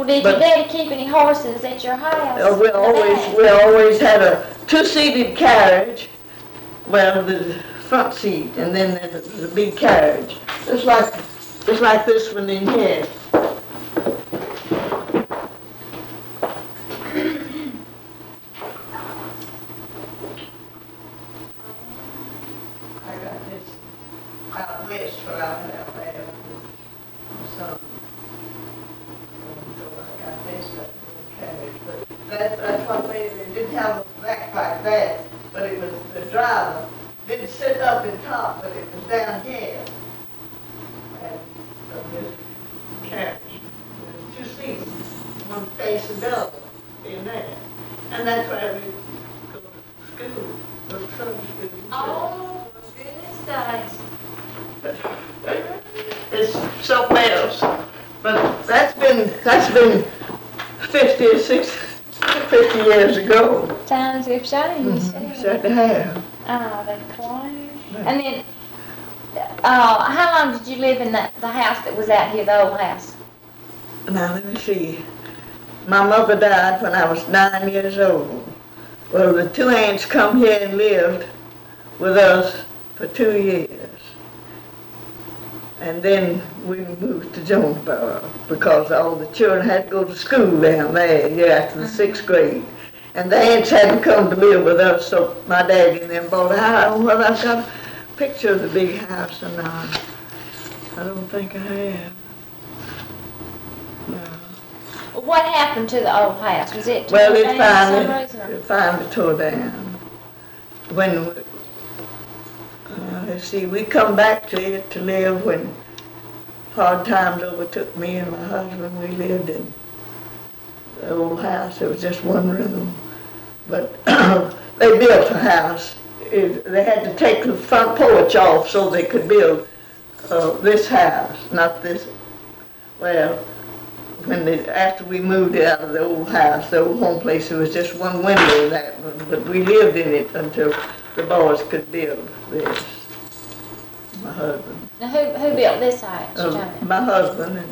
Well, did your daddy keep any horses at your house? We always had a two-seated carriage. Well, the front seat, and then there's a big carriage. Just like this one in here. I got this out west where I have some. So I got this carriage, but that's what they didn't have a back like that, but it was the driver didn't sit up in top, but it was down here. And this carriage, there's two seats, one facing the other in there, and that's where we go to school, go to Sunday school. Oh, goodness sakes. It's something else, but that's been 50 or 50 years ago. Times have changed. Certainly have. Oh, they closed. And then, how long did you live in the house that was out here, the old house? Now let me see. My mother died when I was 9 years old. Well, the two aunts come here and lived with us for 2 years. And then we moved to Jonesboro because all the children had to go to school down there after the 6th grade. And the aunts hadn't come to live with us, so my daddy and them bought a house. Well, I've got a picture of the big house, and I don't think I have. No. What happened to the old house? Was it Well, torn down for some reason? it finally tore down. When, let's see, we come back to it to live when hard times overtook me and my husband. We lived in the old house. It was just one room. But they built a house. They had to take the front porch off so they could build this house, not this. Well, after we moved out of the old house, the old home place, there was just one window in that one, but we lived in it until the boys could build this. My husband. Now, who built this house? My husband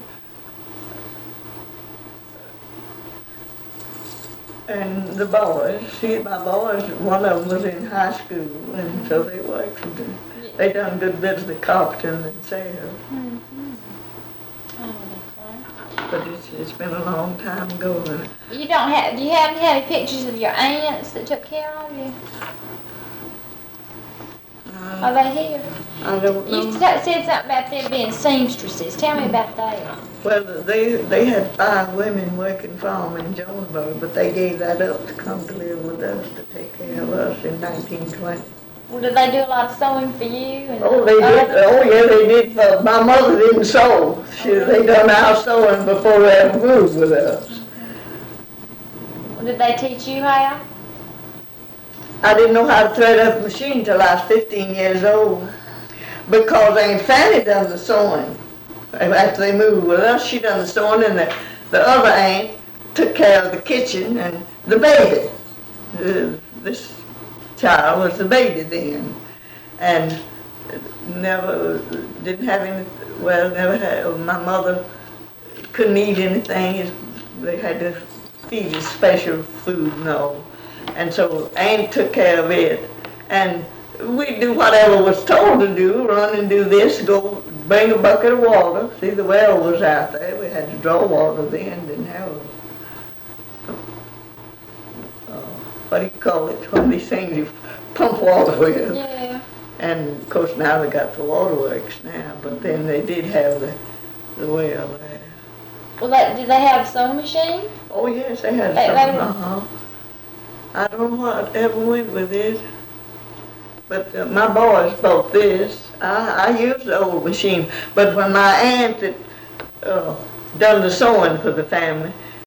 and the boys. See, my boys, one of them was in high school, and so they worked. They done a good bit of the carpenting themselves. Mm-hmm. Oh, But it's been a long time ago. do you have any pictures of your aunts that took care of you? Are they here? I don't know. You said something about them being seamstresses. Tell me about that. Well, they had 5 women working for them in Jonesboro, but they gave that up to come to live with us, to take care of us in 1920. Well, did they do a lot of sewing for you? Oh, they did. Oh, yeah, they did. My mother didn't sew. They done our sewing before they ever moved with us. Well, did they teach you how? I didn't know how to thread up a machine till I was 15 years old, because Aunt Fanny done the sewing. After they moved with us, she done the sewing, and the other aunt took care of the kitchen and the baby. This child was the baby then, and didn't have any. Well, never had. My mother couldn't eat anything. They had to feed us special food and all. And so Aunt took care of it, and we'd do whatever was told to do, run and do this, go bring a bucket of water. See, the well was out there. We had to draw water then, didn't have what do you call it, one of these things you pump water with. Yeah. And of course now they got the waterworks now, but then they did have the well there. Well, did they have a sewing machine? Oh yes, they had some. I don't know what ever went with it, but my boys bought this. I used the old machine, but when my aunt had done the sewing for the family,